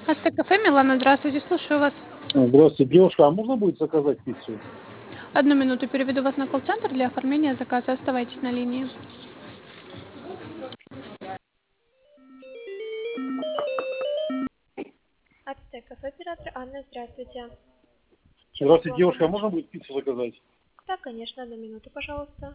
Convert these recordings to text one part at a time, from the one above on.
Астекафе, Милана, здравствуйте, слушаю вас. Здравствуйте, девушка, а можно будет заказать пиццу? Одну минуту, переведу вас на колл-центр для оформления заказа. Оставайтесь на линии. Астекафе, оператор Анна, здравствуйте. Чем Здравствуйте, могу вам девушка, а помочь? можно будет пиццу заказать? Да, конечно, одну минуту, пожалуйста.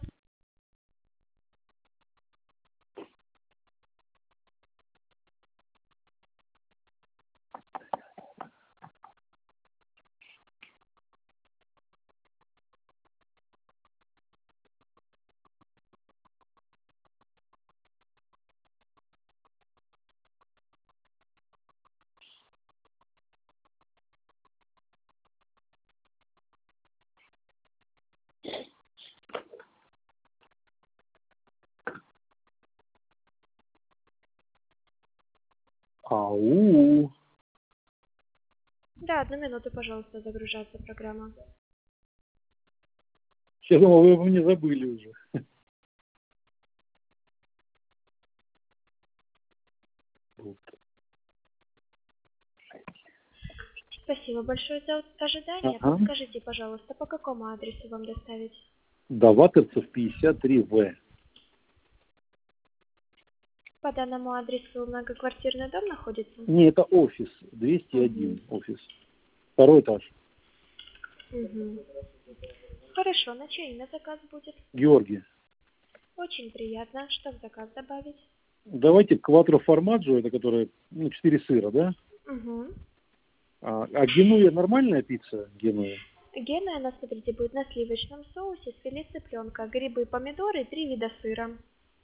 Ау. Да, одну минуту, пожалуйста, загружается программа. Я думал, вы обо мне забыли уже. Спасибо большое за ожидание. Ага. Подскажите, пожалуйста, по какому адресу вам доставить? Даваторцев 53В. По данному адресу многоквартирный дом находится? Не, это офис, 201 офис. Второй этаж. Угу. Хорошо, на чье имя заказ будет? Георгий. Очень приятно. Что в заказ добавить? Давайте кватро формаджо, это которая, 4 сыра, да? Угу. А генуя нормальная пицца? Генуя? Гена, она, смотрите, будет на сливочном соусе с филе цыпленка, грибы, помидоры, 3 вида сыра.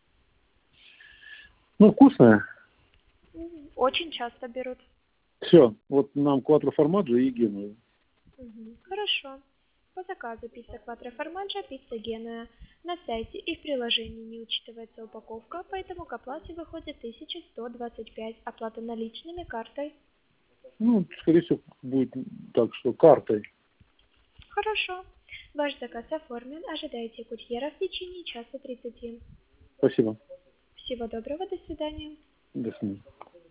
Ну, вкусная. Очень часто берут. Все, вот нам кватро формаджо и генуя. Хорошо. По заказу пицца кватро формаджо, пицца Генуя. На сайте и в приложении не учитывается упаковка, поэтому к оплате выходит 1125. Оплата наличными, картой. Ну, скорее всего, будет так, что картой. Хорошо. Ваш заказ оформлен. Ожидайте курьера в течение часа 30. Спасибо. Всего доброго. До свидания. До свидания.